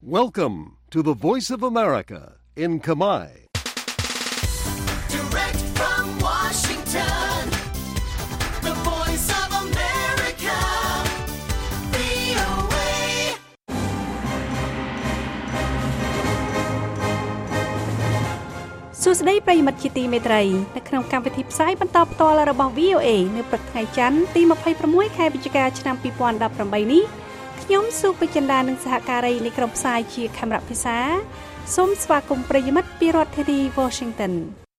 Welcome to the Voice of America in Khmer. Direct from Washington, the Voice of America, VOA. សួស្តីប្រិយមិត្តជាទីមេត្រីនៅក្នុងកម្មវិធីផ្សាយបន្តផ្ទាល់របស់ VOA នៅព្រឹកថ្ងៃច័ន្ទទី26ខែវិច្ឆិកាឆ្នាំ2018នេះខ្ញុំសុពេជ្ជន្តានិងសហការីនៃក្រុមផ្សាយជាខេមរៈភាសាសូមស្វាគមន៍ប្រិយមិត្តពីរដ្ឋធានី Washington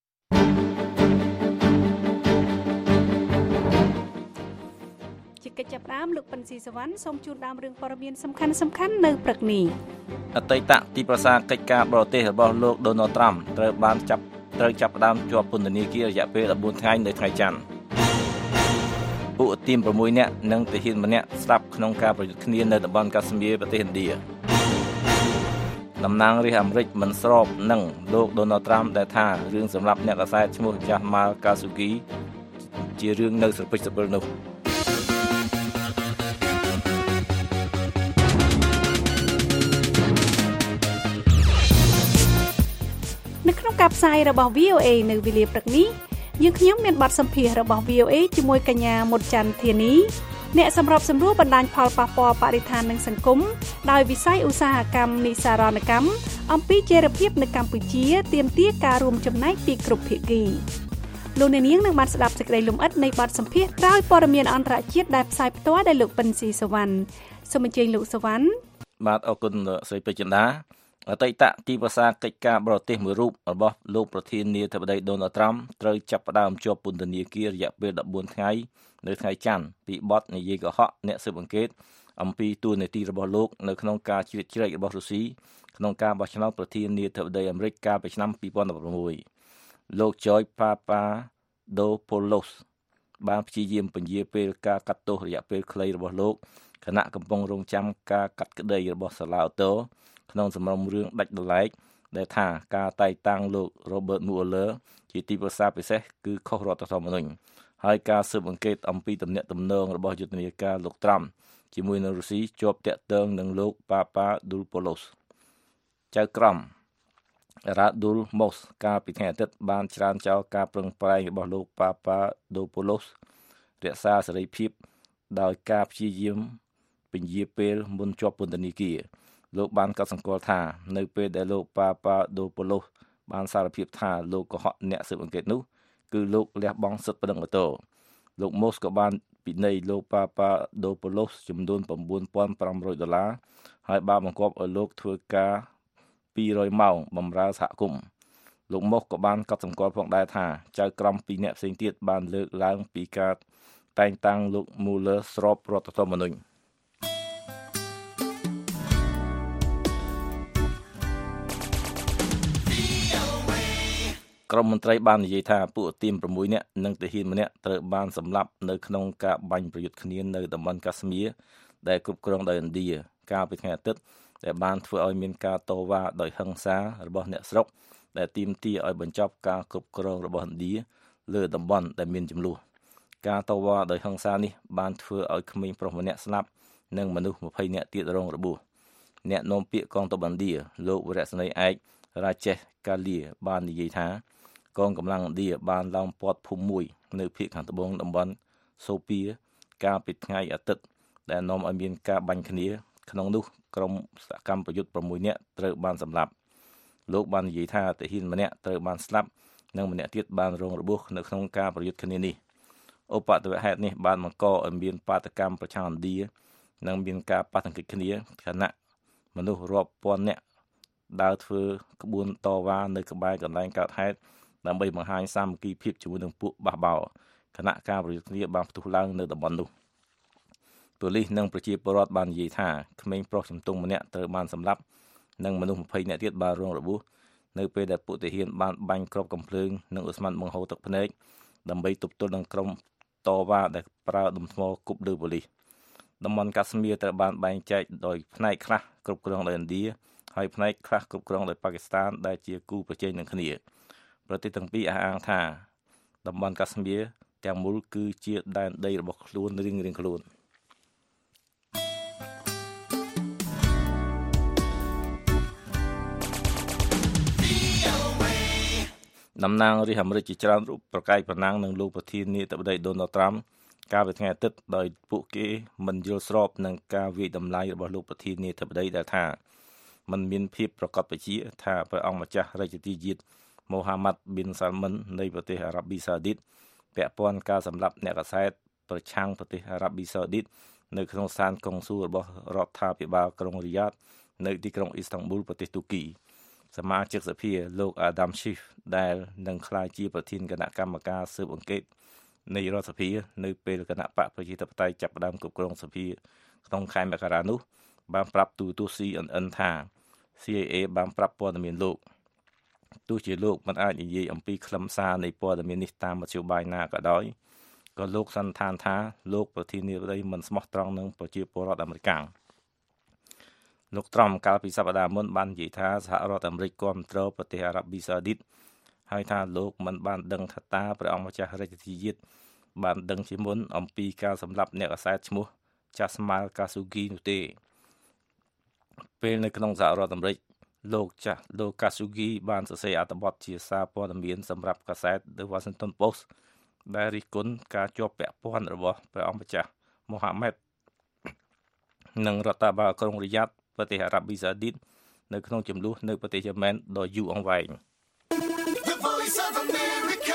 ជាកិច្ចចាប់ផ្ដើមលោកពិនស៊ីសវណ្ណសូមជូនដើមរឿងព័ត៌មានសំខាន់ៗនៅព្រឹកនេះអតីតទីប្រឹក្សាកិច្ចការបរទេសរបស់លោក Donald Trump ត្រូវចាប់ផ្ដើមជាប់ពន្ធនាគាររយៈពេល14ថ្ងៃនៅថ្ងៃច័ន្ទពួកទីម6នាក់និងទាហានម្នាក់ស្លាប់ក្នុងការប្រយុទ្ធគ្នានៅតំបន់កាស្មៀរប្រទេសឥណ្ឌាតំណាងរាស្ត្រអាមេរិកមិនស្របនឹងលោក Donald Trump ដែលថារឿងសម្រាប់អ្នកកាសែតឈ្មោះ Jamal Khashoggi ជារឿងនៅស្រពេចស្រពិលនោះនៅក្នុងការផ្សាយរបស់ VOA នៅវេលាព្រឹកនេះយើងខ្ញុំមានបទសម្ភាសន៍របស់ VOA ជាមួយកញ្ញាមុតច័ន្ទធានីអ្នកសម្របសម្រួលបណ្ដាញផលប៉ះពាល់បរិស្ថាននិងសង្គមដោយវិស័យឧស្សាហកម្មនិស្សារណកម្មអំពីចីរភាពនៅកម្ពុជាទាមទារការរួមចំណែកពីគ្រប់ភាគីលោកអ្នកនាងនឹងបានស្ដាប់សេចក្តីលម្អិតនៃបទសម្ភាសន៍ក្រោយព័ត៌មានអន្តរជាតិដែលផ្សាយផ្ទាល់ដោយលោកពិនស៊ីសវណ្ណសូមអញ្ជើញលោកសវណ្ណបាទអរគុណស្រីពេជ្ជន្តាអតីតទីប្រឹក្សាកិច្ចការបរទេសមួយរូបរបស់លោកប្រធានាធិបតី Donald Trump ត្រូវចាប់ផ្ដើមជាប់ពន្ធនាគាររយៈពេល14ថ្ងៃនៅថ្ងៃច័ន្ទពីបទនិយាយកុហកអ្នកស៊ើបអង្កេតអំពីទួលនីតិរបស់លោកនៅក្នុងការជ្រៀតជ្រែករបស់រុស្ស៊ីក្នុងការបោះឆ្នោតប្រធានាធិបតីអាមេរិកកាលពីឆ្នាំ2016លោក George Papadopoulos បានព្យាយាមពន្យាពេលការកាត់ទោសរយៈពេលខ្លីរបស់លោកខណៈកំពុងរងចាំការកាត់ក្តីរបស់សាឡាអូតូក្នុងសំណុំរឿងដាច់ដライដែលថាការតែងតាំងលោក Robert Mueller ជាទីប្រឹក្សាពិសេសគឺខុសរដ្ឋធម្មនុញ្ញហើយការស៊ើបអង្កេតអំពីទំនាក់ទំនងរបស់យុទ្ធនាការលោក Trump ជាមួយនឹងរុស្ស៊ីជាប់តាក់ទងនឹងលោក Papadopoulos ចៅក្រម Radul Moss កាលពីថ្ងៃអាទិត្យបានច្រានចោលការប្រឹងប្រែងរបស់លោក Papadopoulos រក្សាសេរីភាពដោយការព្យាយាមពន្យាពេលមុនជាប់ពន្ធនាគារលោកបានកត់សម្គាល់ថានៅពេលដែលលោក Papadopoulos បានសារភាពថាលោកកុហកអ្នកស៊ើបអង្កេតនោះគឺលោកលះបង់សិទ្ធិប្តឹងបន្ទោសលោក Moss ក៏បានពិន័យលោក Papadopoulos ចំនួន$9,500ហើយបានបង្គាប់ឲ្យលោកធ្វើការ200ម៉ោងបម្រើសហគមន៍លោក Moss ក៏បានកត់សម្គាល់ផងដែរថាចៅក្រម2នាក់ផ្សេងទៀតបានលើកឡើងពីការតែងតាំងលោក Mueller ស្របរដ្ឋធម្មនុញ្ញក្រុមមន្ត្រីបាននិយាយថាពួកទីម6នាក់និងទាហានម្នាក់ត្រូវបានសម្លាប់នៅក្នុងការបាញ់ប្រយុទ្ធគ្នានៅតំបន់កាស្មៀរដែលគ្រប់គ្រងដោយឥណ្ឌាកាលពីថ្ងៃអាទិត្យដែលបានធ្វើឲ្យមានការតវ៉ាដោយហិង្សារបស់អ្នកស្រុកដែលទាមទារឲ្យបញ្ចប់ការគ្រប់គ្រងរបស់ឥណ្ឌាលើតំបន់ដែលមានជម្លោះការតវ៉ាដោយហិង្សានេះបានធ្វើឲ្យក្មេងប្រុសម្នាក់ស្លាប់និងមនុស្ស20នាក់ទៀតរងរបួសអ្នកនាំពាក្យកងទ័ពឥណ្ឌាលោកវរៈសេនីយ៍ឯក Rajesh Kalia បាននិយាយថាកងកម្លាំងឥណ្ឌាបានឡោមព័ទ្ធភូមិមួយនៅភាគខាងត្បូងតំបន់សូពីកាលពីថ្ងៃអាទិត្យដែលនាំឲ្យមានការបាញ់គ្នាក្នុងនោះក្រុមសកម្មប្រយុទ្ធ6នាក់ត្រូវបានសម្លាប់លោកបាននិយាយថាទាហានម្នាក់ត្រូវបានស្លាប់និងម្នាក់ទៀតបានរងរបួសនៅក្នុងការប្រយុទ្ធគ្នានេះឧបទ្ទវហេតុនេះបានបង្កឲ្យមានបាតកម្មប្រឆាំងឥណ្ឌានិងមានការប៉ះទង្គិចគ្នាខណៈមនុស្សរាប់ពាន់នាក់ដើរធ្វើក្បួនតវ៉ានៅក្បែរកន្លែងកើតហេតុដើម្បីបង្ហាញសាមគ្គីភាពជាមួយនឹងពួកបះបោរគណៈការប្រយុទ្ធគ្នាបានផ្ទុះឡើងនៅតំបន់នោះប៉ូលីសនិងប្រជាពលរដ្ឋបាននិយាយថាក្មេងប្រុសជំទង់ម្នាក់ត្រូវបានសម្លាប់និងមនុស្ស20នាក់ទៀតបានរងរបួសនៅពេលដែលពួកទាហានបានបាញ់គ្រាប់កាំភ្លើងនិងឧស្ម័នបង្ហូរទឹកភ្នែកដើម្បីទប់ទល់នឹងក្រុមតវ៉ាដែលប្រើដុំថ្មគប់លើប៉ូលីសតំបន់កាស្មៀរត្រូវបានបែងចែកដោយផ្នែកខ្លះគ្រប់គ្រងដោយឥណ្ឌាហើយផ្នែកខ្លះគ្រប់គ្រងដោយប៉ាគីស្ថានដែលជាគូប្រជែងនឹងគ្នាប្រទេសទាំងពីរអះអាងថាតំបន់កាស្មៀរទាំងមូលគឺជាដែនដីរបស់ខ្លួនរៀងៗខ្លួនតំណាងរាស្ត្រអាមេរិកជាច្រើនរូបប្រកែកប្រណាំងនឹងលោកប្រធានាធិបតី Donald Trump កាលពីថ្ងៃអាទិត្យដោយពួកគេមិនយល់ស្របនឹងការវាយតម្លៃរបស់លោកប្រធានាធិបតីដែលថាมันមានភាពប្រកបវិជ្ជាថាព្រះអង្គម្ចាស់រាជធានីជាតិ Mohammed bin Salman នៃប្រទេសអារ៉ាប៊ីសាអូឌីតពាក់ព័ន្ធការសម្លាប់អ្នកកាសែតប្រឆាំងប្រទេសអារ៉ាប៊ីសាអូឌីតនៅក្នុងស្ថានកុងស៊ុលរបស់រដ្ឋាភិបាលក្រុងរីយ៉ាតនៅទីក្រុងអ៊ីស្តង់ប៊ូលប្រទេសទូគីសមាជិកសភាលោក Adam Schiff ដែលនឹងក្លាយជាប្រធានគណៈកម្មការស៊ើបអង្កេតនៃរដ្ឋសភានៅពេលគណៈបកប្រជាធិបតេយ្យចាប់ផ្ដើមគ្រប់គ្រងសភាក្នុងខែមករានោះបានប្រាប់ទូរទស្សន៍ CNN ថា CIA បានប្រាប់ព័ត៌មានលោកទោះជាលោកមិនអាចនិយាយអំពីខ្លឹមសារនៃព័ត៌មាននេះតាមមធ្យោបាយណាក៏ដោយក៏លោកសន្និដ្ឋានថាលោកប្រធានាធិបតីមិនស្មោះត្រង់នឹងប្រជាពលរដ្ឋអាមេរិកលោកត្រុំកាលពីសប្តាហ៍មុនបាននិយាយថាសហរដ្ឋអាមេរិកគាំទ្រប្រទេសអារ៉ាប៊ីសាអូឌីតហើយថាលោកមិនបានដឹងថាតើព្រះអង្គម្ចាស់រាជធានីជាតិបានដឹងជាមុនអំពីការសម្លាប់អ្នកកាសែតឈ្មោះ Jamal Khashoggi នោះទេពេលនៅក្នុងសហរដ្ឋអាមេរិកលោក Khashoggi បានសរសេរអត្ថបទជាសារព័ត៌មានសម្រាប់កាសែត The Washington Post ដែលរិះគន់ការជាប់ពាក់ព័ន្ធរបស់ព្រះអង្គម្ចាស់ Mohammed និងរដ្ឋាភិបាលក្រុងរីយ៉ាតប្រទេសអារ៉ាប៊ីសាអូឌីតនៅក្នុងចំនួននៅប្រទេសយេម៉ែនដ៏យូរអង្វែង The Voice of America,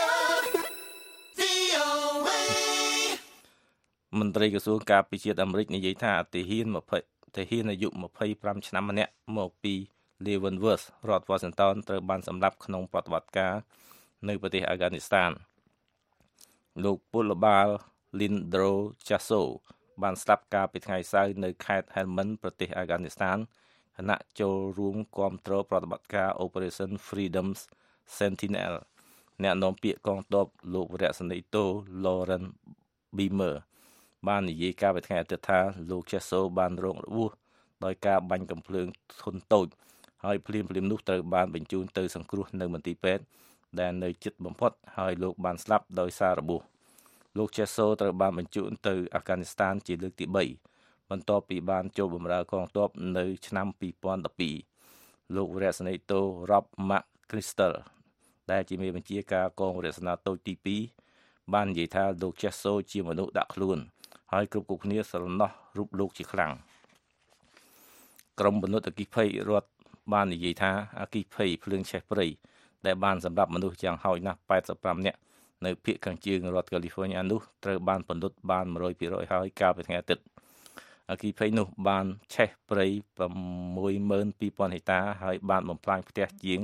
VOA. មន្ត្រីក្រសួងការពារជាតិអាមេរិកនិយាយថាទាហានអាយុ25ឆ្នាំម្នាក់មកពី Leavenworth រដ្ឋ Washington ត្រូវបានសម្លាប់ក្នុងប្រតិបត្តិការនៅប្រទេសអាហ្គានីស្ថានលោកពលបាល Lindro Chasso បានស្លាប់កាលពីថ្ងៃសៅរ៍នៅខេត្ត Helmand ប្រទេសអាហ្គានីស្ថានខណៈចូលរួមគាំទ្រប្រតិបត្តិការ Operation Freedom Sentinel អ្នកនាំពាក្យកងទ័ពលោកវរៈសេនីយ៍តូ Lauren Beamer បាននិយាយកាលពីថ្ងៃអាទិត្យថាលោក Chasso បានរងរបួសដោយការបាញ់កាំភ្លើងធុនតូចហើយភ្លាមនោះត្រូវបានបញ្ជូនទៅសង្គ្រោះនៅមន្ទីរពេទ្យដែលនៅជិតបំផុតហើយលោកបានស្លាប់ដោយសាររបួសលោក Chasso ត្រូវបានបញ្ជូនទៅអាហ្វហ្គានីស្ថានជាលើកទី3បន្ទាប់ពីបានចូលបម្រើកងទ័ពនៅឆ្នាំ2012លោកវរៈសេនីយ៍តូ Rob McChrystal ដែលជាមេបញ្ជាការកងវរៈសេនាតូចទី2បាននិយាយថាលោក Chasso ជាមនុស្សដាក់ខ្លួនហើយគ្រប់គ្នាស្រណោះរូបលោកជាខ្លាំងក្រុមបនុតអគ្គិភ័យរដ្ឋបាននិយាយថាអគ្គិភ័យភ្លើងឆេះព្រៃដែលបានសម្រាប់មនុស្សយ៉ាងហោចណាស់85នាក់នៅភាគខាងជើងរដ្ឋ California នោះត្រូវបានពន្លត់បាន 100% ហើយកាលពីថ្ងៃអាទិត្យអគ្គិភ័យនោះបានឆេះព្រៃ 62,000 ហិកតាហើយបានបំផ្លាញផ្ទះជាង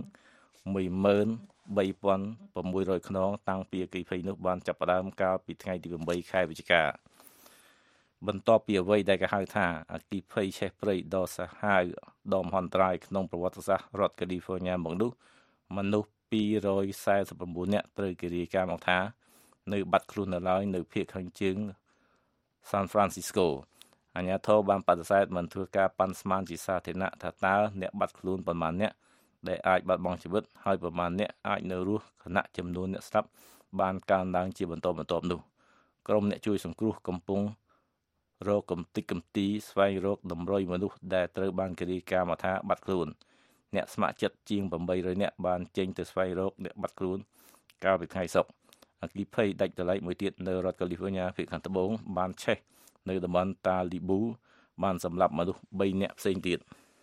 13,600 ខ្នងតាំងពីអគ្គិភ័យនោះបានចាប់ផ្ដើមកាលពីថ្ងៃទី8ខែវិច្ឆិកាបន្ទាប់ពីអ្វីដែលគេហៅថាអគ្គិភ័យឆេះព្រៃដ៏សាហាវដ៏មហន្តរាយក្នុងប្រវត្តិសាស្ត្ររដ្ឋ California មកនោះមនុស្ស249នាក់ត្រូវគេរាយការណ៍មកថានៅបាត់ខ្លួននៅឡើយនៅភាគខាងជើង San Francisco អាជ្ញាធរបានបដិសេធមិនធ្វើការប៉ាន់ស្មានជាសាធារណៈថាតើអ្នកបាត់ខ្លួនប៉ុន្មានអ្នកដែលអាចបាត់បង់ជីវិតហើយប៉ុន្មានអ្នកអាចនៅរស់ខណៈចំនួនអ្នកស្លាប់បានកើនឡើងជាបន្តបន្ទាប់នោះក្រុមអ្នកជួយសង្គ្រោះកំពុងរកកំតិចកំទីស្វែងរកតម្រុយមនុស្សដែលត្រូវបានគេរាយការណ៍មកថាបាត់ខ្លួនអ្នកស្ម័គ្រចិត្តជាង800នាក់បានចេញទៅស្វែងរកអ្នកបាត់ខ្លួនកាលពីថ្ងៃសុក្រអគ្គិភ័យដាច់ដោយឡែកមួយទៀតនៅរដ្ឋ California ភាគខាងត្បូងបានឆេះនៅតំបន់ Talibu បានសម្លាប់មនុស្ស3នាក់ផ្សេងទៀត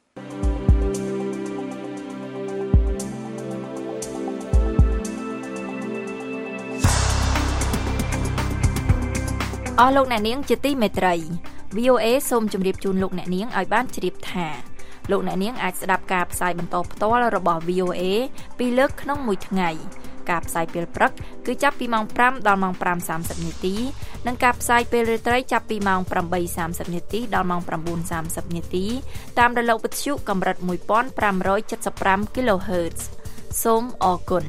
អស់លោកអ្នកនាងជាទីមេត្រី VOA សូមជម្រាបជូនលោកអ្នកនាងឲ្យបានជ្រាបថាលោកអ្នកនាងអាចស្ដាប់ការផ្សាយបន្តផ្ទាល់របស់ VOA ពីរលើកក្នុងមួយថ្ងៃការផ្សាយពេលព្រឹកគឺចាប់ពីម៉ោង5ដល់ម៉ោង 5:30 នាទីនិងការផ្សាយពេលរាត្រីចាប់ពីម៉ោង 8:30 នាទីដល់ម៉ោង 9:30 នាទីតាមរលកវិទ្យុកម្រិត 1575 kHz សូមអរគុណ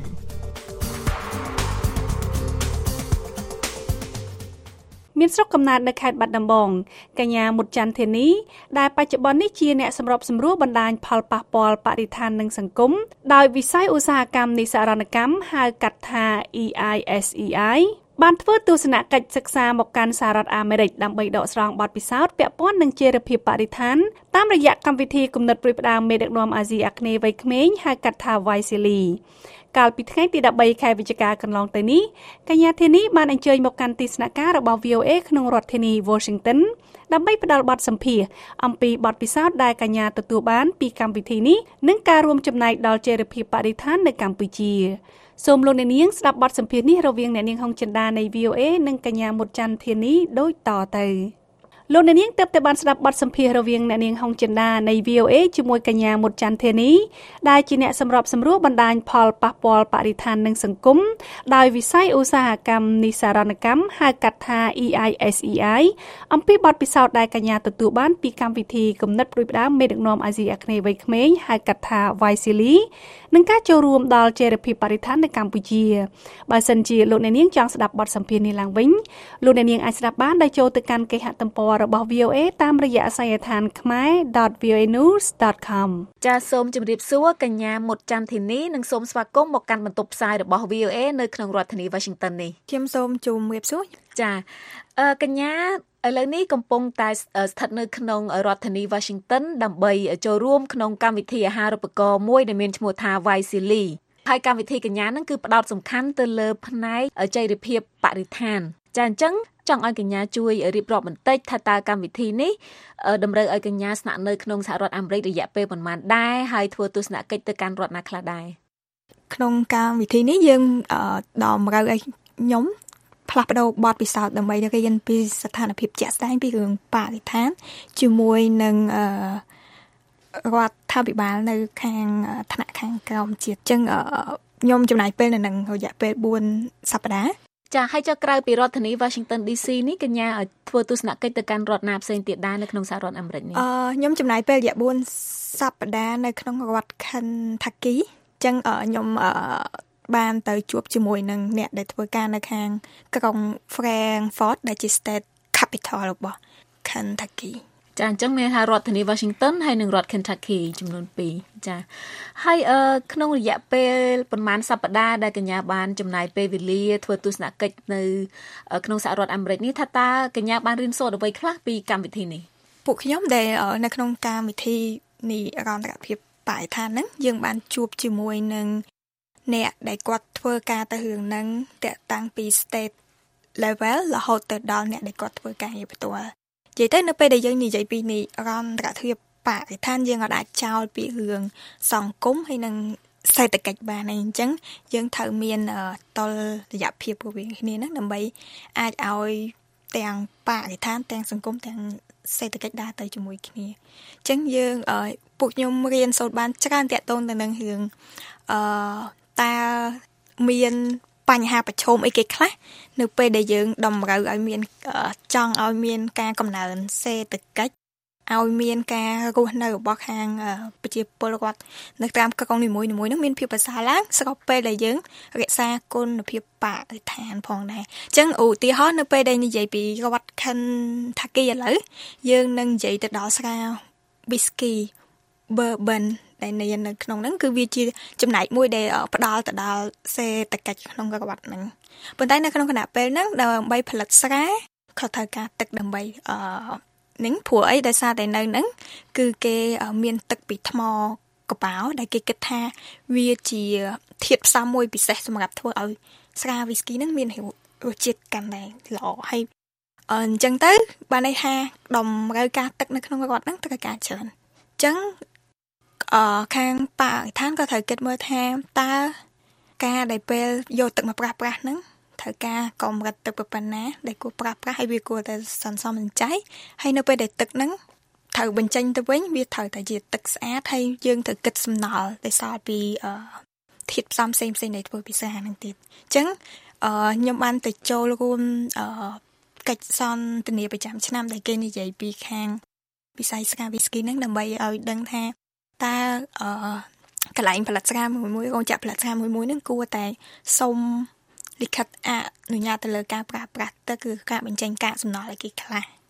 មានស្រុកកំណើតនៅខេត្តបាត់ដំបងកញ្ញាមុតច័ន្ទធានីដែលបច្ចុប្បន្ននេះជាអ្នកសម្របសម្រួលបណ្ដាញផលប៉ះពាល់បរិស្ថាននិងសង្គមដោយវិស័យឧស្សាហកម្មនិស្សិរណកម្មហៅកាត់ថា EISEI បានធ្វើទស្សនកិច្ចសិក្សាមកកាន់សហរដ្ឋអាមេរិកដើម្បីដកស្រង់បទពិសោធន៍ពាក់ព័ន្ធនឹងចីរភាពបរិស្ថានតាមរយៈកម្មវិធីគំនិតផ្ដួចផ្ដើមមេដឹកនាំអាស៊ីអាគ្នេយ៍វ័យក្មេងហៅកាត់ថា YSEALI កាលពីថ្ងៃទី13ខែវិច្ឆិកាកន្លងទៅនេះកញ្ញាធានីបានអញ្ជើញមកកាន់ទីស្នាក់ការរបស់ VOA ក្នុងរដ្ឋធានី Washington ដើម្បីផ្ដល់បទសម្ភាសន៍អំពីបទពិសោធន៍ដែលកញ្ញាទទួលបានពីកម្មវិធីនេះនិងការរួមចំណែកដល់ចីរភាពបរិស្ថាននៅកម្ពុជាសូមលោកអ្នកនាងស្ដាប់បទសម្ភាសន៍នេះរវាងអ្នកនាងហុងចិន្តានៃ VOA និងកញ្ញាមុតច័ន្ទធានីដូចតទៅលោកអ្នកនាងទើបតែបានស្ដាប់បទសម្ភាសន៍រវាងអ្នកនាងហុងចិន្តានៃ VOA ជាមួយកញ្ញាមុតច័ន្ទធានីដែលជាអ្នកសម្របសម្រួលបណ្ដាញផលប៉ះពាល់បរិស្ថាននិងសង្គមដោយវិស័យឧស្សាហកម្មនិស្សារណកម្មហៅកាត់ថា EISEI អំពីបទពិសោធន៍ដែលកញ្ញាទទួលបានពីកម្មវិធីគំនិតផ្ដួចផ្ដើមមេដឹកនាំអាស៊ីអាគ្នេយ៍វ័យក្មេងហៅកាត់ថា YSEALI និងការចូលរួមដល់ចីរភាពបរិស្ថាននៅកម្ពុជាបើសិនជាលោកអ្នកនាងចង់ស្ដាប់បទសម្ភាសន៍នេះឡើងវិញលោកអ្នកនាងអាចស្ដាប់បានដោយចូលទៅកាន់គេហទំព័ររបស់ VOA តាមរយៈអាសយដ្ឋាន khmer.voanews.com ចាសសូមជម្រាបសួរកញ្ញាមុតច័ន្ទធានីនិងសូមស្វាគមន៍មកកាន់បន្ទប់ផ្សាយរបស់ VOA នៅក្នុងរដ្ឋធានី Washington នេះខ្ញុំសូមជម្រាបសួរចាកញ្ញាឥឡូវនេះកំពុងតែស្ថិតនៅក្នុងរដ្ឋធានី Washington ដើម្បីចូលរួមក្នុងកម្មវិធីអាហារូបករណ៍មួយដែលមានឈ្មោះថា YSEALI ហើយកម្មវិធីកញ្ញានឹងគឺផ្ដោតសំខាន់ទៅលើផ្នែកចីរភាពបរិស្ថានចាអញ្ចឹងចង់ឲ្យកញ្ញាជួយរៀបរាប់បន្តិចថាតើកម្មវិធីនេះតម្រូវឲ្យកញ្ញាស្នាក់នៅក្នុងសហរដ្ឋអាមេរិករយៈពេលប៉ុន្មានដែរហើយធ្វើទស្សនកិច្ចទៅកាន់រដ្ឋណាខ្លះដែរក្នុងកម្មវិធីនេះយើងតម្រូវឲ្យខ្ញុំផ្លាស់ប្ដូរបទពិសោធន៍ដើម្បីរៀនពីស្ថានភាពជាក់ស្ដែងពីរឿងបរិស្ថានជាមួយនឹងរដ្ឋាភិបាលនៅខាងថ្នាក់ខាងក្រោមជាតិអញ្ចឹងខ្ញុំចំណាយពេលនៅនឹងរយៈពេល4សប្តាហ៍ចាហើយចុះក្រៅពីរដ្ឋធានី Washington DC នេះកញ្ញាធ្វើទស្សនកិច្ចទៅកាន់រដ្ឋណាផ្សេងទៀតដែរនៅក្នុងសហរដ្ឋអាមេរិកនេះខ្ញុំចំណាយពេលរយៈ4សប្តាហ៍នៅក្នុងរដ្ឋ Kentucky អញ្ចឹងខ្ញុំបានទៅជួបជាមួយនឹងអ្នកដែលធ្វើការនៅខាងក្រុង Frankfort ដែលជា state capital របស់ Kentucky ចាអញ្ចឹងមានថារដ្ឋធានី Washington ហើយនិងរដ្ឋ Kentucky ចំនួន2ចាហើយក្នុងរយៈពេលប្រហែលសប្តាហ៍ដែលកញ្ញាបានចំណាយពេលវេលាធ្វើទស្សនកិច្ចនៅក្នុងសហរដ្ឋអាមេរិកនេះថាតើកញ្ញាបានរៀនសូត្រអ្វីខ្លះពីកម្មវិធីនេះពួកខ្ញុំដែលនៅក្នុងកម្មវិធីនេះអន្តរភាពបរិស្ថានហ្នឹងយើងបានជួបជាមួយនឹងអ្នកដែលគាត់ធ្វើការទៅរឿងហ្នឹងតាក់តាំងពី state level រហូតទៅដល់អ្នកដែលគាត់ធ្វើការផ្ទាល់និយាយទៅនៅពេលដែលយើងនិយាយពីនេះអន្តរភាពបរិស្ថានយើងអាចចោលពីរឿងសង្គមហើយនិងសេដ្ឋកិច្ចបានហើយអញ្ចឹងយើងត្រូវមានតុល្យភាពរវាងគ្នាហ្នឹងដើម្បីអាចឲ្យទាំងបរិស្ថានទាំងសង្គមទាំងសេដ្ឋកិច្ចដើរទៅជាមួយគ្នាអញ្ចឹងយើងពួកខ្ញុំរៀនសូត្របានច្រើនតាក់ទងទៅនឹងរឿងតើមានបញ្ហាប្រឈមអីគេខ្លះនៅពេលដែលយើងតម្រូវឲ្យមានចង់ឲ្យមានការកំណើនសេដ្ឋកិច្ចឲ្យមានការរស់នៅរបស់ខាងប្រជាពលរដ្ឋនៅតាមក្រុងនីមួយៗនឹងមានភាពប្រសើរឡើងស្របពេលដែលយើងរក្សាគុណភាពបរិស្ថានផងដែរអញ្ចឹងឧទាហរណ៍នៅពេលដែលនិយាយពីរដ្ឋ Kentucky ឥឡូវយើងនឹងនិយាយទៅដល់ស្រា whisky bourbon ដែលនៅក្នុងហ្នឹងគឺវាជាចំណែកមួយដែលផ្ដល់ទៅដល់សេដ្ឋកិច្ចក្នុងរដ្ឋហ្នឹងប៉ុន្តែនៅក្នុងគណៈពេលហ្នឹងដើម្បីផលិតស្រាគាត់ត្រូវការទឹកដើម្បីនឹងព្រោះអីដោយសារតែនៅហ្នឹងគឺគេមានទឹកពីថ្មកប៉ោដែលគេគិតថាវាជាធាតុផ្សំមួយពិសេសសម្រាប់ធ្វើឲ្យស្រា whisky ហ្នឹងមានរសជាតិកាន់តែល្អហើយអញ្ចឹងទៅបានន័យថាតម្រូវការទឹកនៅក្នុងរដ្ឋហ្នឹងត្រូវការច្រើនអញ្ចឹងខាងបរិស្ថានក៏ត្រូវគិតមើលថាតើការដែលពេលយកទឹកមកប្រើប្រាស់ហ្នឹងត្រូវការកម្រិតទឹកប៉ុណ្ណាដែលគួរប្រើប្រាស់ហើយវាគួរតែសន្សំសំចៃហើយនៅពេលដែលទឹកហ្នឹងត្រូវបញ្ចេញទៅវិញវាត្រូវតែជាទឹកស្អាតហើយយើងត្រូវគិតសំណល់ដែលសល់ពីធាតុផ្សំផ្សេងៗដែលធ្វើពីស្រាហ្នឹងទៀតអញ្ចឹងខ្ញុំបានទៅចូលរួមកិច្ចសន្ទនាប្រចាំឆ្នាំដែលគេនិយាយពីខាងវិស័យស្រា whisky ហ្នឹងដើម្បីឲ្យដឹងថាតើកន្លែងផលិតស្រាមួយរោងចក្រផលិតស្រាមួយហ្នឹងគួរតែសុំលិខិតអនុញ្ញាតទៅលើការប្រើប្រាស់ទឹកគឺការបញ្ចេញកាកសំណល់ឲ្យគេខ្លះ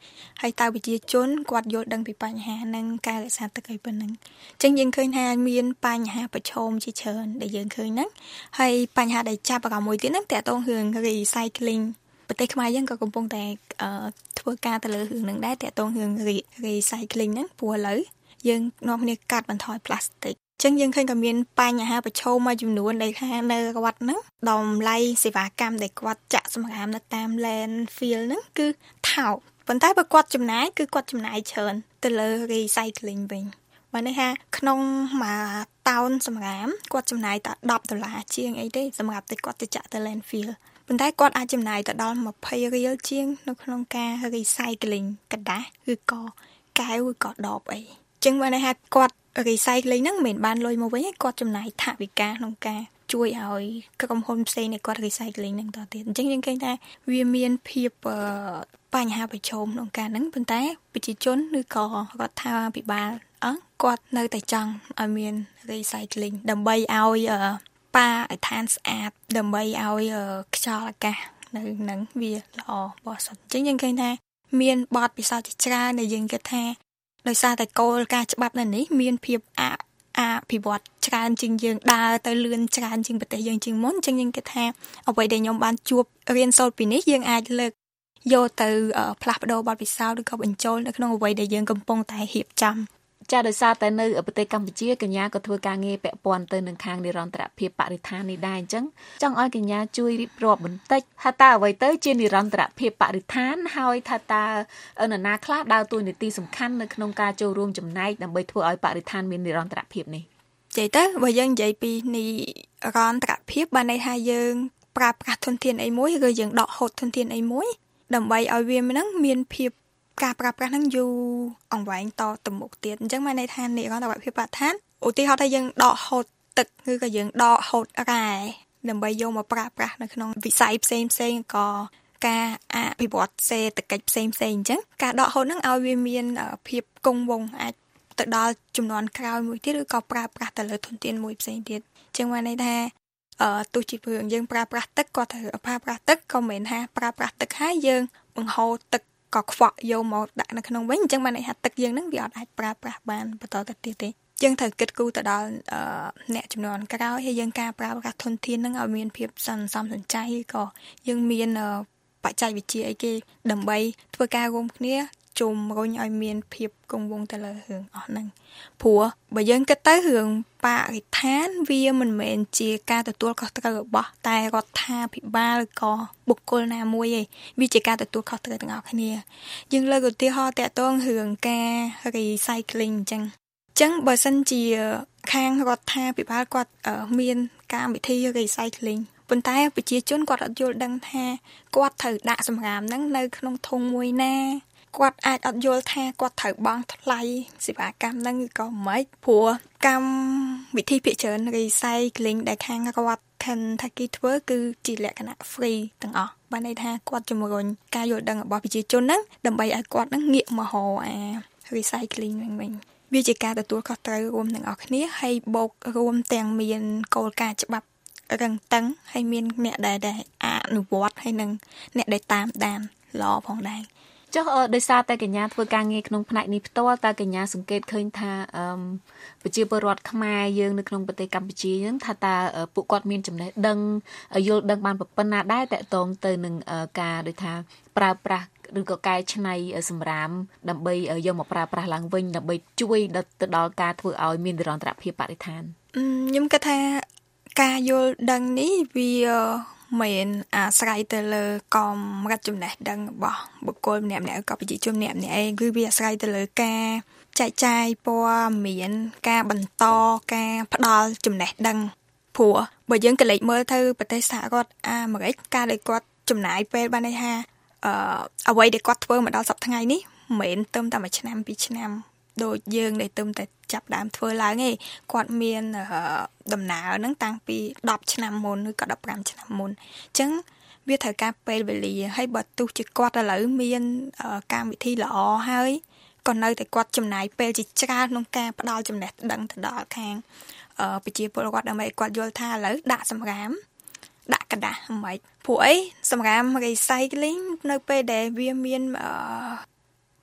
ហើយតើប្រជាជនគាត់យល់ដឹងពីបញ្ហានិងការរក្សាទឹកឲ្យប៉ុណ្ណឹងអញ្ចឹងយើងឃើញថាមានបញ្ហាប្រឈមជាច្រើនដែលយើងឃើញហ្នឹងហើយបញ្ហាដែលចាប់អារម្មណ៍មួយទៀតហ្នឹងតើតោងរឿង recycling ប្រទេសខ្មែរយើងក៏កំពុងតែធ្វើការទៅលើរឿងហ្នឹងដែរតើតោងរឿង recycling ហ្នឹងព្រោះឥឡូវយើងនាំគ្នាកាត់បន្ថយផ្លាស្ទិកចឹងយើងឃើញក៏មានបញ្ហាប្រឈមមួយចំនួនដែលថានៅរដ្ឋហ្នឹងតម្លៃសេវាកម្មដែលគាត់ចាក់សម្រាមនៅតាម landfill ហ្នឹងគឺថោកប៉ុន្តែបើគាត់ចំណាយគឺគាត់ចំណាយច្រើនទៅលើ recycling វិញបានន័យថាក្នុងមួយតោនសម្រាមគាត់ចំណាយតែ$10ជាងអីទេសម្រាប់តែគាត់ទៅចាក់ទៅ landfill ប៉ុន្តែគាត់អាចចំណាយទៅដល់20រៀលជាងនៅក្នុងការ recycling กระดาษឬក៏កែវឬក៏ដបអីចឹងបានន័យថាគាត់recycling ហ្នឹងមិនបានលុយមកវិញឯងគាត់ចំណាយថវិកាក្នុងការជួយឲ្យក្រុមហ៊ុនផ្សេងនៃគាត់ recycling ហ្នឹងតទៀតអញ្ចឹងយើងឃើញថាវាមានភាពបញ្ហាប្រឈមក្នុងការហ្នឹងប៉ុន្តែប្រជាជនឬក៏រដ្ឋាភិបាលគាត់នៅតែចង់ឲ្យមាន recycling ដើម្បីឲ្យបរិស្ថានស្អាតដើម្បីឲ្យខ្យល់អាកាសនៅហ្នឹងវាល្អបរិសុទ្ធអញ្ចឹងយើងឃើញថាមានបទពិសោធន៍ជាច្រើនដែលយើងគិតថាដោយសារតែគោលការណ៍ច្បាប់នៅនេះមានភាពអភិវឌ្ឍច្រើនជាងយើងដើរទៅលឿនច្រើនជាងប្រទេសយើងជាងមុនអញ្ចឹងយើងគិតថាអ្វីដែលខ្ញុំបានជួបរៀនសូត្រពីនេះយើងអាចលើកយកទៅផ្លាស់ប្ដូរបទពិសោធន៍ឬក៏បញ្ចូលនៅក្នុងអ្វីដែលយើងកំពុងតែរៀបចំចាដោយសារតែនៅប្រទេសកម្ពុជាកញ្ញាក៏ធ្វើការងារពាក់ព័ន្ធទៅនឹងខាងនិរន្តរភាពបរិស្ថាននេះដែរអញ្ចឹងចង់ឲ្យកញ្ញាជួយរៀបរាប់បន្តិចថាតើអ្វីទៅជានិរន្តរភាពបរិស្ថានហើយថាតើនរណាខ្លះដើរតួនាទីសំខាន់នៅក្នុងការចូលរួមចំណែកដើម្បីធ្វើឲ្យបរិស្ថានមាននិរន្តរភាពនេះនិយាយទៅបើយើងនិយាយពីនិរន្តរភាពបានន័យថាយើងប្រើប្រាស់ធនធានអីមួយឬយើងដកហូតធនធានអីមួយដើម្បីឲ្យវាហ្នឹងមានភាពការប្រើប្រាស់ហ្នឹងយូរអង្វែងតទៅមុខទៀតអញ្ចឹងបានន័យថានិរន្តរភាពបរិស្ថានឧទាហរណ៍ថាយើងដកហូតទឹកឬក៏យើងដកហូតរ៉ែដើម្បីយកមកប្រើប្រាស់នៅក្នុងវិស័យផ្សេងក៏ការអភិវឌ្ឍសេដ្ឋកិច្ចផ្សេងអញ្ចឹងការដកហូតហ្នឹងឲ្យវាមានភាពគង់វង្សអាចទៅដល់ជំនាន់ក្រោយមួយទៀតឬក៏ប្រើប្រាស់ទៅលើធនធានមួយផ្សេងទៀតអញ្ចឹងបានន័យថាទោះជារឿងយើងប្រើប្រាស់ទឹកក៏ត្រូវប្រើប្រាស់ទឹកក៏មិនមែនថាប្រើប្រាស់ទឹកហើយយើងបង្ហូរទឹកក៏ខ្វក់យកមកដាក់នៅក្នុងវិញអញ្ចឹងបានន័យថាទឹកយើងហ្នឹងវាអត់អាចប្រើប្រាស់បានបន្តទៅទៀតទេយើងត្រូវគិតគូរទៅដល់អ្នកជំនាន់ក្រោយហើយយើងការប្រើប្រាស់ធនធានហ្នឹងឲ្យមានភាពសន្សំសំចៃក៏យើងមានបច្ចេកវិទ្យាអីគេដើម្បីធ្វើការរួមគ្នាជំរុញឲ្យមានភាពគង់វង្សទៅលើរឿងអស់ហ្នឹងព្រោះបើយើងគិតទៅរឿងបរិស្ថានវាមិនមែនជាការទទួលខុសត្រូវរបស់តែរដ្ឋាភិបាលឬក៏បុគ្គលណាមួយទេវាជាការទទួលខុសត្រូវទាំងអស់គ្នាយើងលើកឧទាហរណ៍តាក់ទងរឿងការ recycling អញ្ចឹងបើសិនជាខាងរដ្ឋាភិបាលគាត់មានកម្មវិធី recycling ប៉ុន្តែប្រជាជនគាត់អត់យល់ដឹងថាគាត់ត្រូវដាក់សម្រាមហ្នឹងនៅក្នុងធុងមួយណាគាត់អាចអត់យល់ថាគាត់ត្រូវបង់ថ្លៃសេវាកម្មហ្នឹងឬក៏មិនព្រោះកម្មវិធីភាគច្រើន recycling ដែលខាងរដ្ឋKentucky ធ្វើគឺជាលក្ខណៈ free ទាំងអស់បានន័យថាគាត់ជំរុញការយល់ដឹងរបស់ប្រជាជនហ្នឹងដើម្បីឲ្យគាត់ហ្នឹងងាកមកហៅrecycling វិញវាជាការទទួលខុសត្រូវរួមទាំងអស់គ្នាហើយបូករួមទាំងមានគោលការណ៍ច្បាប់រឹងតឹងហើយមានអ្នកដែលអនុវត្តហើយនឹងអ្នកដែលតាមដានល្អផងដែរចុះដោយសារតែកញ្ញាធ្វើការងារក្នុងផ្នែកនេះផ្ទាល់តើកញ្ញាសង្កេតឃើញថាប្រជាពលរដ្ឋខ្មែរយើងនៅក្នុងប្រទេសកម្ពុជាហ្នឹងថាតើពួកគាត់មានចំណេះដឹងយល់ដឹងបានប៉ុណ្ណាដែរតកតងទៅនឹងការដូចថាប្រើប្រាស់ឬក៏កែច្នៃសម្រាមដើម្បីយកមកប្រើប្រាស់ឡើងវិញដើម្បីជួយទៅដល់ការធ្វើឲ្យមាននិរន្តរភាពបរិស្ថានខ្ញុំគិតថាការយល់ដឹងនេះវាមិនអាស្រ័យទៅលើកម្រិតចំណេះដឹងរបស់បុគ្គលម្នាក់ៗក៏ប្រជាជនម្នាក់ៗឯងគឺវាអាស្រ័យទៅលើការចែកចាយព័ត៌មានការបន្តការផ្ដល់ចំណេះដឹងព្រោះបើយើងក៏លេចមើលទៅប្រទេសសហរដ្ឋអាមេរិកការដែលគាត់ចំណាយពេលបានន័យថាអ្វីដែលគាត់ធ្វើមកដល់សប្តាហ៍ថ្ងៃនេះមិនមែនទៅតែមួយឆ្នាំពីរឆ្នាំដូចយើងដែលទៅតែចាប់ដើមធ្វើឡើងឯងគាត់មានដំណើរហ្នឹងតាំងពី10ឆ្នាំមុនឬក៏15ឆ្នាំមុនអញ្ចឹងវាត្រូវការពេលវេលាហើយបើទោះជាគាត់ឥឡូវមានកម្មវិធីល្អហើយក៏នៅតែគាត់ចំណាយពេលជាច្រើនក្នុងការផ្ដល់ចំណេះដឹងទៅដល់ខាងប្រជាពលរដ្ឋដើម្បីឲ្យគាត់យល់ថាឥឡូវដាក់សម្រាមដាក់กระดาษហ្មងព្រោះអីសម្រាម recycling នៅពេលដែលវាមាន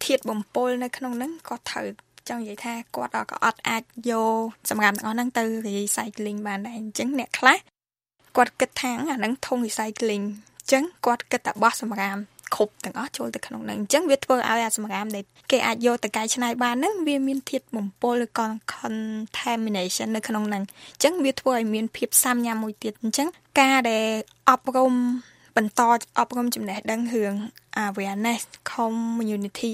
ធាតុបំពុលនៅក្នុងហ្នឹងក៏ត្រូវចង់និយាយថាគាត់ក៏អត់អាចយកសម្រាប់ទាំងអស់ហ្នឹងទៅ recycling បានដែរអញ្ចឹងអ្នកខ្លះគាត់គិតថាអាហ្នឹងធុង recycling អញ្ចឹងគាត់គិតតែបោះសម្រាប់គ្រប់ទាំងអស់ចូលទៅក្នុងហ្នឹងអញ្ចឹងវាធ្វើឲ្យអាសម្រាប់ដែលគេអាចយកទៅកែច្នៃបានហ្នឹងវាមានធាតុបំពុលឬក៏ contamination នៅក្នុងហ្នឹងអញ្ចឹងវាធ្វើឲ្យមានភាពសាមញ៉ាំមួយទៀតអញ្ចឹងការដែលអប់រំបន្តអប់រំចំណេះដឹងរឿង awareness community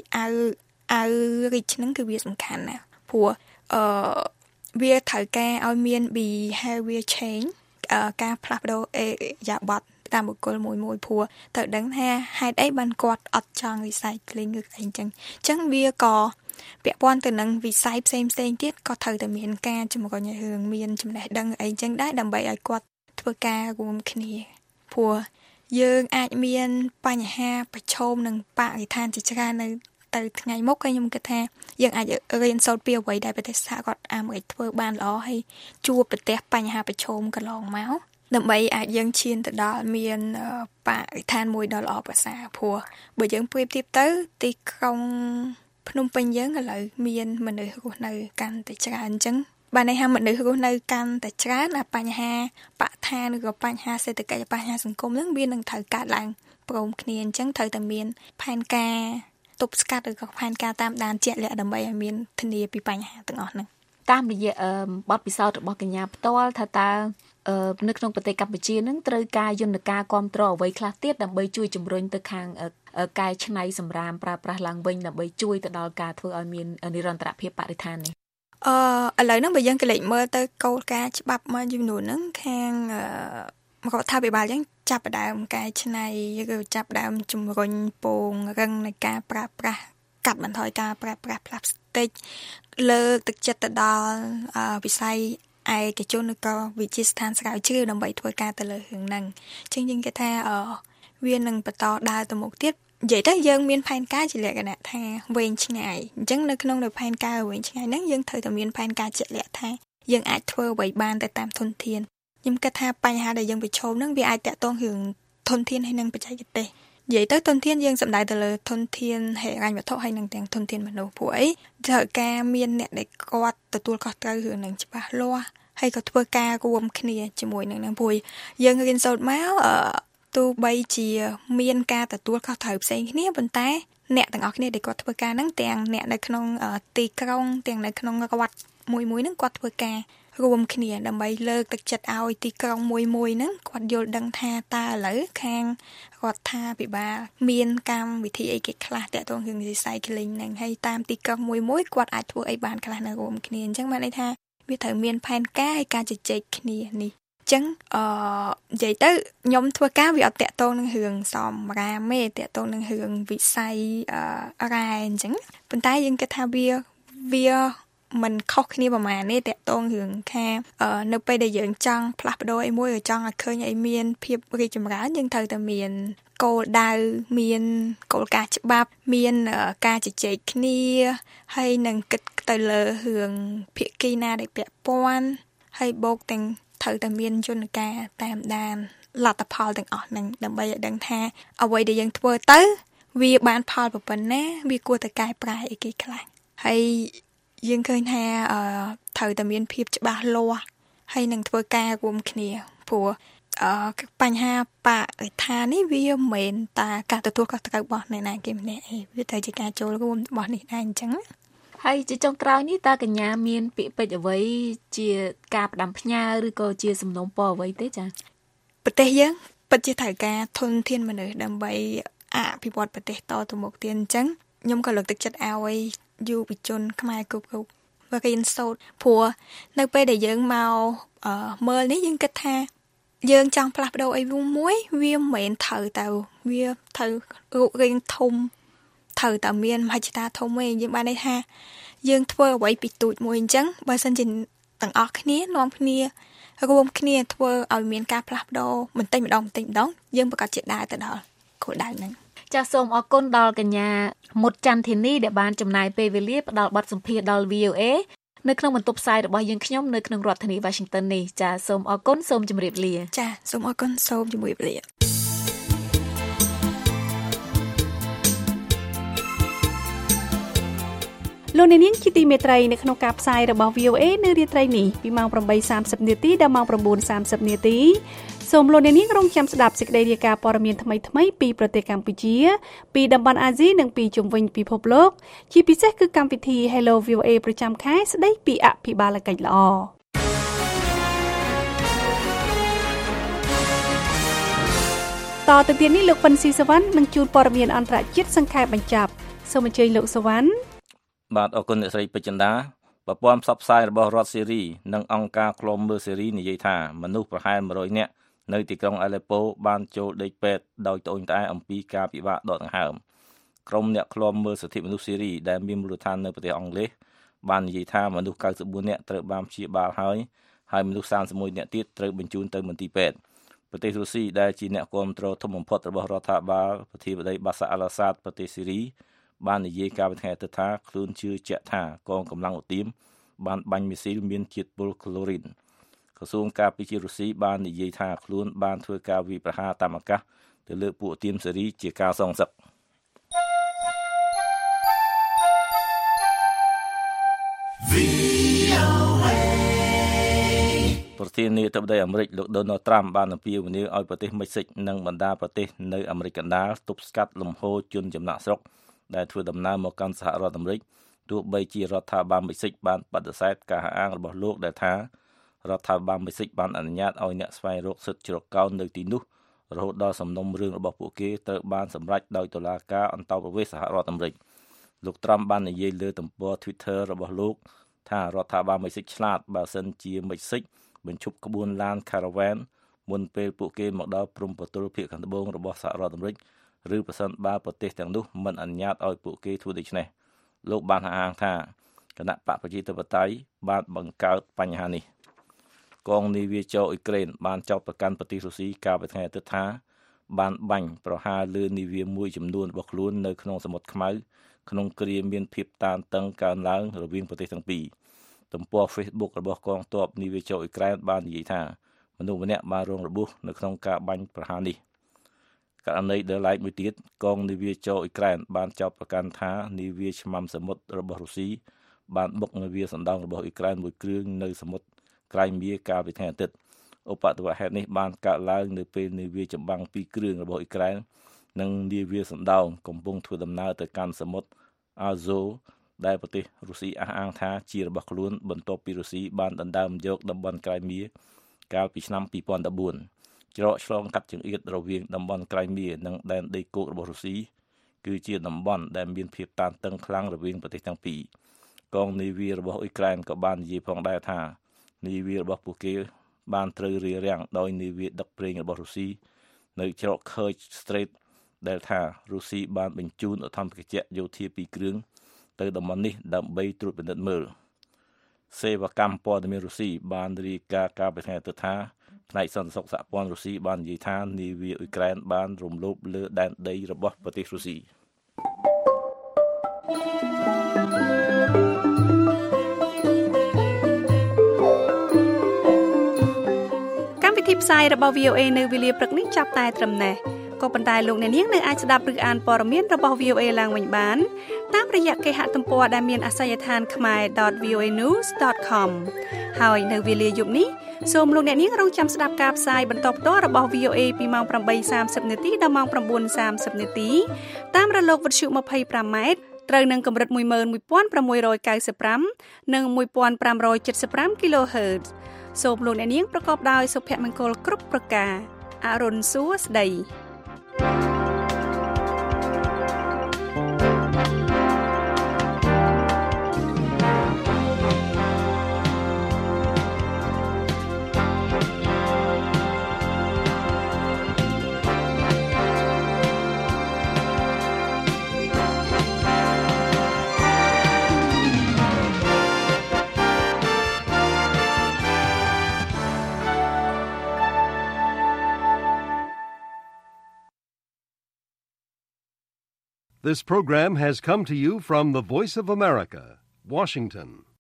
outreach ហ្នឹងគឺវាសំខាន់ណាស់ព្រោះវាត្រូវការឲ្យមាន behavior change ការផ្លាស់ប្ដូរអេយ៉ាប័តតាមបុគ្គលមួយព្រោះត្រូវដឹងថាហេតុអីបានគាត់អត់ចង់ recycling ឬអីចឹងអញ្ចឹងវាក៏ពាក់ព័ន្ធទៅនឹងវិស័យផ្សេងទៀតក៏ត្រូវតែមានការជំរុញឲ្យរឿងមានចំណេះដឹងអីចឹងដែរដើម្បីឲ្យគាត់ធ្វើការរួមគ្នាព្រោះយើងអាចមានបញ្ហាប្រឈមនឹងបរិស្ថានជាច្រើននៅទៅថ្ងៃមុខហើយខ្ញុំគិតថាយើងអាចរៀនសូត្រពីអ្វីដែលប្រទេសសហរដ្ឋអាមេរិកធ្វើបានល្អហើយជួបប្រទះបញ្ហាប្រឈមកន្លងមកដើម្បីអាចយើងឈានទៅដល់មានបរិស្ថានមួយដ៏ល្អប្រសើរព្រោះបើយើងប្រៀបធៀបទៅទីក្រុងភ្នំពេញយើងឥឡូវមានមនុស្សរស់នៅកាន់តែច្រើនអញ្ចឹងបានន័យថាមនុស្សរស់នៅកាន់តែច្រើនអាបញ្ហាបរិស្ថានឬក៏បញ្ហាសេដ្ឋកិច្ចបញ្ហាសង្គមហ្នឹងវានឹងត្រូវកើតឡើងព្រមគ្នាអញ្ចឹងត្រូវតែមានផែនការទប់ស្កាត់ឬក៏ផែនការតាមដានជាក់លាក់ដើម្បីឲ្យមានធានាពីបញ្ហាទាំងអស់ហ្នឹងតាមរយៈបទពិសោធន៍របស់កញ្ញាផ្ទាល់ថាតើនៅក្នុងប្រទេសកម្ពុជានឹងត្រូវការយន្តការគ្រប់គ្រងអ្វីខ្លះទៀតដើម្បីជួយជំរុញទៅខាងកែច្នៃសម្រាមប្រើប្រាស់ឡើងវិញដើម្បីជួយទៅដល់ការធ្វើឲ្យមាននិរន្តរភាពបរិស្ថាននេះឥឡូវហ្នឹងបើយើងក៏លេចមើលទៅគោលការណ៍ច្បាប់មួយចំនួនហ្នឹងខាងរដ្ឋាភិបាលយើងចាប់ផ្ដើមកែច្នៃឬចាប់ផ្ដើមជំរុញពងរឹងនៃការប្រើប្រាស់កាត់បន្ថយការប្រើប្រាស់ផ្លាស្ទិកលើកទឹកចិត្តទៅដល់វិស័យឯកជនឬក៏វិទ្យាស្ថានស្រាវជ្រាវដើម្បីធ្វើការទៅលើរឿងហ្នឹងអញ្ចឹងយើងគិតថាវានឹងបន្តដើរទៅមុខទៀតនិយាយទៅយើងមានផែនការជាលក្ខណៈថាវែងឆ្ងាយអញ្ចឹងនៅក្នុងផែនការវែងឆ្ងាយហ្នឹងយើងត្រូវតែមានផែនការជាក់លាក់ថាយើងអាចធ្វើអ្វីបានទៅតាមធនធានខ្ញុំគិតថាបញ្ហាដែលយើងប្រឈមហ្នឹងវាអាចតាក់ទងរឿងធនធានហើយនិងបច្ចេកទេសនិយាយទៅធនធានយើងសំដៅទៅលើធនធានហិរញ្ញវត្ថុហើយនិងទាំងធនធានមនុស្សព្រោះអីត្រូវការមានអ្នកដែលគាត់ទទួលខុសត្រូវរឿងហ្នឹងច្បាស់លាស់ហើយក៏ធ្វើការរួមគ្នាជាមួយនឹងព្រោះយើងរៀនសូត្រមកទោះបីជាមានការទទួលខុសត្រូវផ្សេងគ្នាប៉ុន្តែអ្នកទាំងអស់គ្នាដែលគាត់ធ្វើការហ្នឹងទាំងអ្នកនៅក្នុងទីក្រុងទាំងនៅក្នុងរដ្ឋមួយហ្នឹងគាត់ធ្វើការរួមគ្នាដើម្បីលើកទឹកចិត្តឲ្យទីក្រុងមួយហ្នឹងគាត់យល់ដឹងថាតើឥឡូវខាងរដ្ឋាភិបាលមានកម្មវិធីអីគេខ្លះតាក់ទងរឿង recycling ហ្នឹងហើយតាមទីក្រុងមួយគាត់អាចធ្វើអីបានខ្លះនៅរួមគ្នាអញ្ចឹងបានន័យថាវាត្រូវមានផែនការហើយការជជែកគ្នានេះអញ្ចឹងនិយាយទៅខ្ញុំធ្វើការវាអត់តាក់ទងនឹងរឿងសម្រាមទេតាក់ទងនឹងរឿងវិស័យរ៉ែអញ្ចឹងប៉ុន្តែយើងគិតថាវាมันខុសគ្នាប្រហែលនេះតាក់ទងរឿងថានៅពេលដែលយើងចង់ផ្លាស់ប្ដូរអីមួយឬចង់ឲ្យឃើញឲ្យមានភាពរីកចម្រើនយើងត្រូវតែមានគោលដៅមានគោលការណ៍ច្បាប់មានការជជែកគ្នាហើយនឹងគិតទៅលើរឿងភាគីណាដែលពាក់ព័ន្ធហើយបូកទាំងត្រូវតែមានយន្តការតាមដានលទ្ធផលទាំងអស់ហ្នឹងដើម្បីឲ្យដឹងថាអ្វីដែលយើងធ្វើទៅវាបានផលប៉ុណ្ណាវាគួរតែកែប្រែអីគេខ្លះហើយយើងឃើញថាត្រូវតែមានភាពច្បាស់លាស់ហើយនឹងធ្វើការរួមគ្នាព្រោះបញ្ហាបរិស្ថាននេះវាមិនមែនតែការទទួលខុសត្រូវរបស់អ្នកណាគេម្នាក់ទេវាត្រូវជាការចូលរួមរបស់នេះដែរអញ្ចឹងហើយជាចុងក្រោយនេះតើកញ្ញាមានពាក្យពេចន៍អ្វីជាការផ្ដាំផ្ញើឬក៏ជាសំណូមពរអ្វីទេចា៎ប្រទេសយើងពិតជាត្រូវការធនធានមនុស្សដើម្បីអភិវឌ្ឍប្រទេសតទៅមុខទៀតអញ្ចឹងខ្ញុំក៏លើកទឹកចិត្តឲ្យយុវជនខ្មែរគ្រប់រៀនសូត្រព្រោះនៅពេលដែលយើងមកមើលនេះយើងគិតថាយើងចង់ផ្លាស់ប្ដូរអីមួយវាមិនមែនត្រូវទៅវាត្រូវរូបរាងធំត្រូវតែមានមហិច្ឆតាធំឯងយើងបានន័យថាយើងធ្វើអ្វីពីទូចមួយអញ្ចឹងបើសិនជាទាំងអស់គ្នានាំគ្នារួមគ្នាធ្វើឲ្យមានការផ្លាស់ប្ដូរបន្តិចម្ដងយើងប្រកាសជាដើរទៅដល់គោលដៅហ្នឹងចាសសូមអរគុណដល់កញ្ញាមុតច័ន្ទធានីដែលបានចំណាយពេលវេលាផ្ដល់បទសម្ភាសន៍ដល់ VOA នៅក្នុងបន្ទប់ផ្សាយរបស់យើងខ្ញុំនៅក្នុងរដ្ឋធានី Washington នេះចាសសូមអរគុណសូមជម្រាបលាចាសសូមអរគុណសូមជម្រាបលាលោកអ្នកនាងជាទីមេត្រីនៅក្នុងការផ្សាយរបស់ VOA នៅរាត្រីនេះពីម៉ោង 8:30 នាទីដល់ម៉ោង 9:30 នាទីសូមលោកអ្នកនាងរងចាំស្ដាប់សេចក្តីរាយការណ៍ព័ត៌មានថ្មីៗពីប្រទេសកម្ពុជាពីតំបន់អាស៊ីនិងពីជុំវិញពិភពលោកជាពិសេសគឺកម្មវិធី Hello VOA ប្រចាំខែស្ដីពីអភិបាលកិច្ចល្អតទៅទៀតនេះលោកប៉ិនស៊ីសវណ្ណនឹងជួនព័ត៌មានអន្តរជាតិសង្ខេបបញ្ចប់សូមអញ្ជើញលោកសវណ្ណបាទអរគុណអ្នកស្រីពេជ្រចិន្តាប្រព័ន្ធផ្សព្វផ្សាយរបស់រដ្ឋសេរីនិងអង្គការឃ្លាំមើលសេរីនិយាយថាមនុស្សប្រហែល100នាក់នៅទីក្រុងអាឡេប៉ូបានចូលដេកពេទ្យដោយត្អូញត្អែអំពីការពិបាកដកដង្ហើមក្រុមអ្នកឃ្លាំមើលសិទ្ធិមនុស្សសេរីដែលមានមូលដ្ឋាននៅប្រទេសអង់គ្លេសបាននិយាយថាមនុស្ស94នាក់ត្រូវបានព្យាបាលហើយមនុស្ស31នាក់ទៀតត្រូវបញ្ជូនទៅមន្ទីរពេទ្យប្រទេសរុស្ស៊ីដែលជាអ្នកគាំទ្រធំបំផុតរបស់រដ្ឋាភិបាលប្រធានាធិបតីបាសាអល់អាសាដប្រទេសស៊ីរីបាននិយាយកាលពីថ្ងៃអាទិត្យថាខ្លួនជឿជាក់ថាកងកម្លាំងឧទាមបានបាញ់មីស៊ីលមានជាតិពុលក្លូរីនក្រសួងការពារជាតិរុស្ស៊ីបាននិយាយថាខ្លួនបានធ្វើការវាយប្រហារតាមអាកាសទៅលើពួកឧទាមសេរីជាការសងសឹកប្រធានាធិបតីអាមេរិកលោក Donald Trump បានអំពាវនាវឲ្យប្រទេសមិចស៊ិកនិងបណ្ដាប្រទេសនៅអាមេរិកកណ្ដាលទប់ស្កាត់លំហូរជនចំណាក់ស្រុកដែលធ្វើដំណើរមកកាន់សហរដ្ឋអាមេរិកទោះបីជារដ្ឋាភិបាលមិចស៊ិកបានបដិសេធការអះអាងរបស់លោកដែលថារដ្ឋាភិបាលមិចស៊ិកបានអនុញ្ញាតឲ្យអ្នកស្វែងរកសិទ្ធិជ្រកកោននៅទីនោះរហូតដល់សំណុំរឿងរបស់ពួកគេត្រូវបានសម្រេចដោយតុលាការអន្តរប្រវេសន៍សហរដ្ឋអាមេរិកលោក Trump បាននិយាយលើទំព័រ Twitter របស់លោកថារដ្ឋាភិបាលមិចស៊ិកឆ្លាតបើសិនជាមិចស៊ិកបញ្ឈប់ក្បួនឡាន Caravan មុនពេលពួកគេមកដល់ព្រំប្រទល់ភាគខាងត្បូងរបស់សហរដ្ឋអាមេរិកឬប្រសិនបើប្រទេសទាំងនោះមិនអនុញ្ញាតឲ្យពួកគេធ្វើដូច្នេះលោកបានអះអាងថាគណៈបកប្រជាធិបតេយ្យបានបង្កើតបញ្ហានេះកងនាវាចរអ៊ុយក្រែនបានចោទប្រកាន់ប្រទេសរុស្ស៊ីកាលពីថ្ងៃអាទិត្យថាបានបាញ់ប្រហារលើនាវាមួយចំនួនរបស់ខ្លួននៅក្នុងសមុទ្រខ្មៅក្នុងគ្រាមានភាពតានតឹងកើនឡើងរវាងប្រទេសទាំងពីរទំព័រ Facebook របស់កងទ័ពនាវាចរអ៊ុយក្រែនបាននិយាយថាមនុស្សម្នាក់បានរងរបួសនៅក្នុងការបាញ់ប្រហារនេះករណីដែលឡែកមួយទៀតកងនាវាចរអ៊ុយក្រែនបានចោទប្រកាន់ថានាវាឆ្មាំសមុទ្ររបស់រុស្ស៊ីបានបុកនាវាសណ្ដោងរបស់អ៊ុយក្រែនមួយគ្រឿងនៅសមុទ្រក្រៃមៀកាលពីថ្ងៃអាទិត្យឧបទ្ទវហេតុនេះបានកើតឡើងនៅពេលនាវាចម្បាំងពីរគ្រឿងរបស់អ៊ុយក្រែននិងនាវាសណ្ដោងកំពុងធ្វើដំណើរទៅកាន់សមុទ្រអាហ្សូដែលប្រទេសរុស្ស៊ីអះអាងថាជារបស់ខ្លួនបន្ទាប់ពីរុស្ស៊ីបានដណ្ដើមយកតំបន់ក្រៃមៀកាលពីឆ្នាំ2014ច្រកឆ្លងកាត់ចង្អៀតរវាងតំបន់ក្រៃមៀនិងដែនដីគោករបស់រុស្ស៊ីគឺជាតំបន់ដែលមានភាពតានតឹងខ្លាំងរវាងប្រទេសទាំងពីរកងនាវារបស់អ៊ុយក្រែនក៏បាននិយាយផងដែរថានាវារបស់ពួកគេបានត្រូវរារាំងដោយនាវាដឹកប្រេងរបស់រុស្ស៊ីនៅច្រក Kerch Strait ដែលថារុស្ស៊ីបានបញ្ជូនឧទ្ធម្ភាគយោធាពីរគ្រឿងទៅតំបន់នេះដើម្បីត្រួតពិនិត្យមើលសេវាកម្មព័ត៌មានរុស្ស៊ីបានរាយការណ៍កាលពីថ្ងៃអាទិត្យថាផ្នែកសន្តិសុខសហព័ន្ធរុស្ស៊ីបាននិយាយថានាវាអ៊ុយក្រែនបានរំលោភលើដែនដីរបស់ប្រទេសរុស្ស៊ីកម្មវិធីផ្សាយរបស់ VOA នៅវេលាព្រឹកនេះចាប់តែត្រឹមនេះក៏ប៉ុន្តែលោកអ្នកនាងនៅអាចស្ដាប់ឬអានព័ត៌មានរបស់ VOA ឡើងវិញបានតាមរយៈគេហទំព័រដែលមានអាសយដ្ឋាន khmer.voanews.com ហើយនៅវេលាយប់នេះសូមលោកអ្នកនាងរងចាំស្ដាប់ការផ្សាយបន្តផ្ទាល់របស់ VOA ពីម៉ោង 8:30 នាទីដល់ម៉ោង 9:30 នាទីតាមរលកវិទ្យុ 25 ម៉ែត្រត្រូវនឹងកម្រិត 11695 និង 1575 kHz សូមលោកអ្នកនាងប្រកបដោយសុភមង្គលគ្រប់ប្រការអរុនសួស្ដី This program has come to you from the Voice of America, Washington.